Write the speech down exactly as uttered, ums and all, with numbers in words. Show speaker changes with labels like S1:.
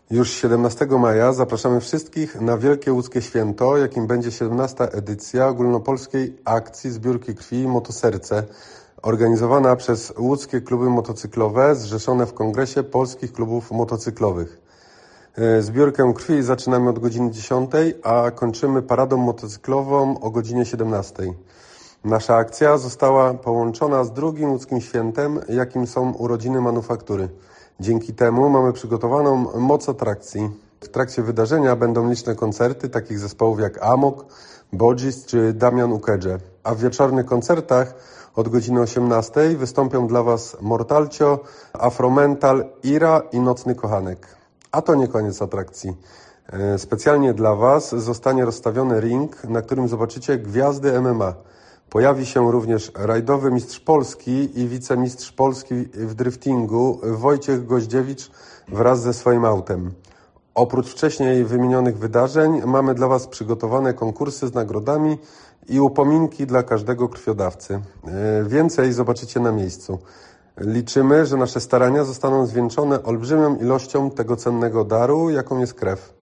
S1: Już siedemnastego maja zapraszamy wszystkich na wielkie łódzkie święto, jakim będzie siedemnasta edycja ogólnopolskiej akcji zbiórki krwi Motoserce, organizowana przez łódzkie kluby motocyklowe zrzeszone w Kongresie Polskich Klubów Motocyklowych. Zbiórkę krwi zaczynamy od godziny dziesiątej, a kończymy paradą motocyklową o godzinie siedemnastej. Nasza akcja została połączona z drugim łódzkim świętem, jakim są urodziny manufaktury. Dzięki temu mamy przygotowaną moc atrakcji. W trakcie wydarzenia będą liczne koncerty takich zespołów jak Amok, Bodzis czy Damian Ukedże. A w wieczornych koncertach od godziny osiemnastej wystąpią dla Was Mortalcio, Afromental, Ira i Nocny Kochanek. A to nie koniec atrakcji. Specjalnie dla Was zostanie rozstawiony ring, na którym zobaczycie gwiazdy M M A. Pojawi się również rajdowy mistrz Polski i wicemistrz Polski w driftingu Wojciech Goździewicz wraz ze swoim autem. Oprócz wcześniej wymienionych wydarzeń mamy dla Was przygotowane konkursy z nagrodami i upominki dla każdego krwiodawcy. Więcej zobaczycie na miejscu. Liczymy, że nasze starania zostaną zwieńczone olbrzymią ilością tego cennego daru, jaką jest krew.